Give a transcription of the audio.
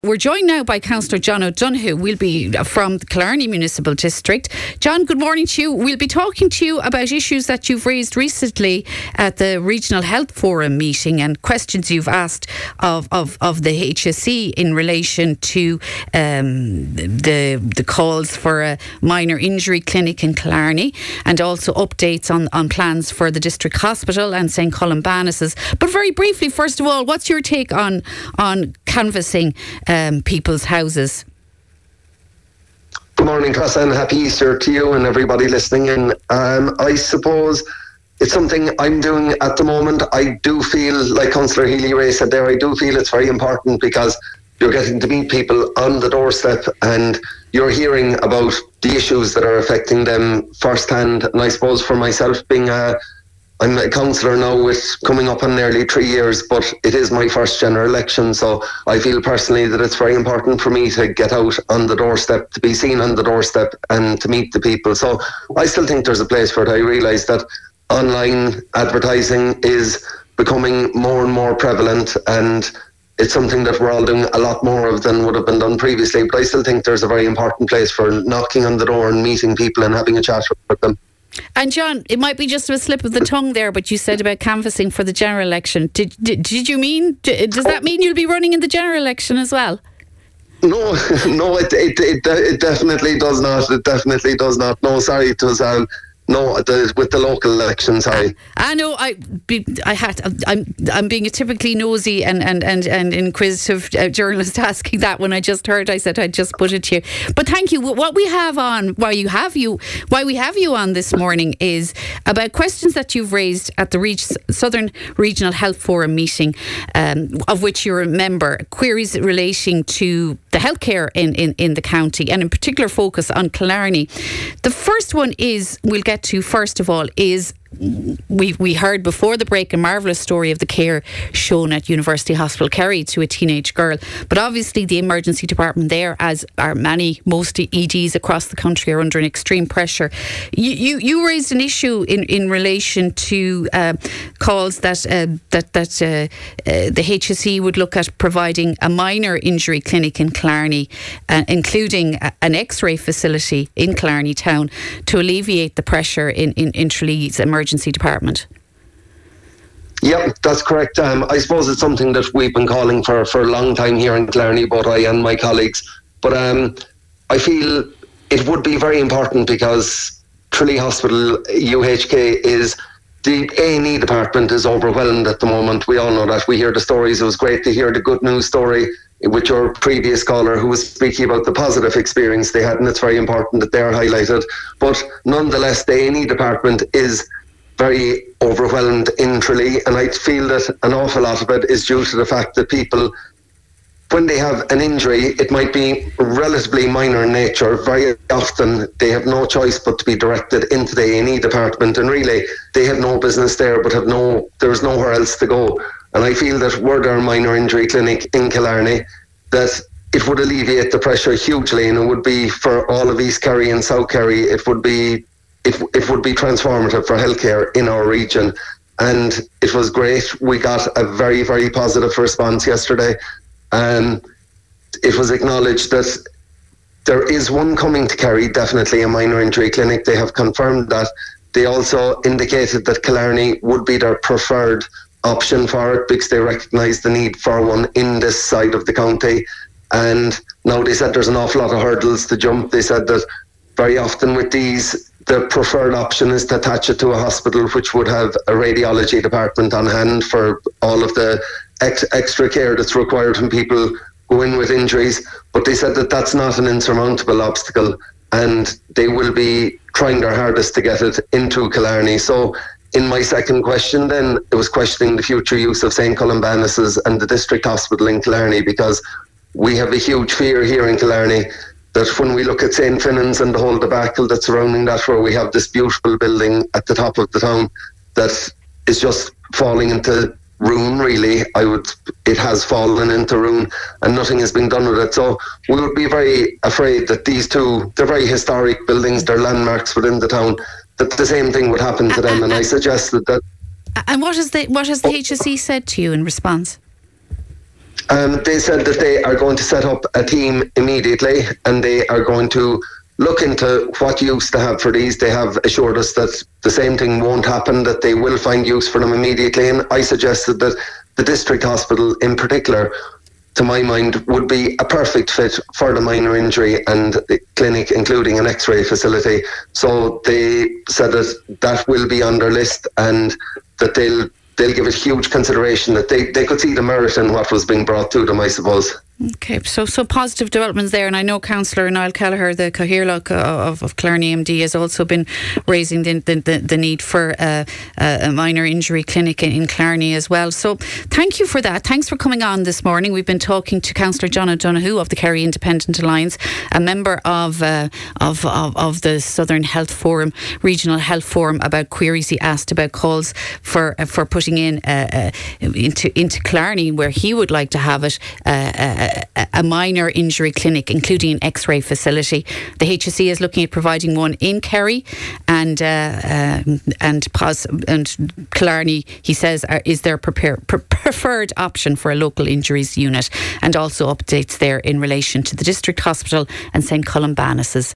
We're joined now by Councillor John O'Donoghue. We'll be from the Killarney Municipal District. John, good morning to you. We'll be talking to you about issues that you've raised recently at the Regional Health Forum meeting and questions you've asked of the HSE in relation to the calls for a minor injury clinic in Killarney, and also updates on plans for the District Hospital and St Columbanus's. But very briefly, first of all, what's your take on canvassing people's houses? Good morning, Casa, and happy Easter to you and everybody listening in. I suppose it's something I'm doing at the moment. I do feel, like Councillor Healy-Rae said there, I do feel it's very important because you're getting to meet people on the doorstep and you're hearing about the issues that are affecting them firsthand. And I suppose for myself, I'm a councillor now with coming up on nearly 3 years, but it is my first general election, so I feel personally that it's very important for me to get out on the doorstep, to be seen on the doorstep and to meet the people. So I still think there's a place for it. I realise that online advertising is becoming more and more prevalent, and it's something that we're all doing a lot more of than would have been done previously, but I still think there's a very important place for knocking on the door and meeting people and having a chat with them. And John, it might be just a slip of the tongue there, but you said about canvassing for the general election. Did you mean, does that mean you'll be running in the general election as well? No, it definitely does not. It definitely does not. No, sorry, it was with the local elections. Sorry. I know. I'm being a typically nosy and inquisitive journalist asking that when I just heard. I said I'd just put it to you. But thank you. What we have on, why we have you on this morning is about questions that you've raised at the Southern Regional Health Forum meeting, of which you're a member. Queries relating to the healthcare in the county, and in particular focus on Killarney. The first one we'll get to first of all is we heard before the break a marvellous story of the care shown at University Hospital Kerry to a teenage girl, but obviously the emergency department there, as are most EDs across the country, are under an extreme pressure. You raised an issue in relation to calls that the HSE would look at providing a minor injury clinic in Killarney, including an X-ray facility in Killarney town to alleviate the pressure in Trelea's emergency department. Yeah, that's correct. I suppose it's something that we've been calling for a long time here in Killarney, both I and my colleagues. But I feel it would be very important because Tralee Hospital, UHK, the A&E department is overwhelmed at the moment. We all know that. We hear the stories. It was great to hear the good news story with your previous caller who was speaking about the positive experience they had, and it's very important that they're highlighted. But nonetheless, the A&E department is very overwhelmed in Tralee, and I feel that an awful lot of it is due to the fact that people, when they have an injury, it might be relatively minor in nature. Very often they have no choice but to be directed into the A&E department, and really they have no business there, but there's nowhere else to go. And I feel that were there a minor injury clinic in Killarney, that it would alleviate the pressure hugely, and it would be for all of East Kerry and South Kerry, it would be transformative for healthcare in our region. And it was great. We got a very, very positive response yesterday. It was acknowledged that there is one coming to Kerry, definitely a minor injury clinic. They have confirmed that. They also indicated that Killarney would be their preferred option for it because they recognise the need for one in this side of the county. And now they said there's an awful lot of hurdles to jump. They said that very often with these, the preferred option is to attach it to a hospital which would have a radiology department on hand for all of the extra care that's required when people go in with injuries. But they said that that's not an insurmountable obstacle, and they will be trying their hardest to get it into Killarney. So in my second question then, it was questioning the future use of St Columbanus's and the District Hospital in Killarney, because we have a huge fear here in Killarney that when we look at St Finnan's and the whole debacle that's surrounding that, where we have this beautiful building at the top of the town that is just falling into ruin, really. It has fallen into ruin and nothing has been done with it. So we would be very afraid that these two, they're very historic buildings, they're landmarks within the town, that the same thing would happen to them. And I suggested that. And what has the HSE said to you in response? They said that they are going to set up a team immediately, and they are going to look into what use they have for these. They have assured us that the same thing won't happen, that they will find use for them immediately. And I suggested that the district hospital in particular, to my mind, would be a perfect fit for the minor injury and clinic, including an X-ray facility. So they said that will be on their list, and that they'll give it huge consideration, that they could see the merit in what was being brought to them, I suppose. Okay, so positive developments there, and I know Councillor Niall Kelleher, the Cathaoirleach of Killarney MD, has also been raising the need for a minor injury clinic in Killarney as well. So thank you for that. Thanks for coming on this morning. We've been talking to Councillor John O'Donoghue of the Kerry Independent Alliance, a member of the Southern Health Forum, Regional Health Forum, about queries he asked about calls for putting in into Killarney, where he would like to have it a minor injury clinic, including an X-ray facility. The HSE is looking at providing one in Kerry, and Killarney, he says, is their preferred option for a local injuries unit, and also updates there in relation to the district hospital and St Columbanus's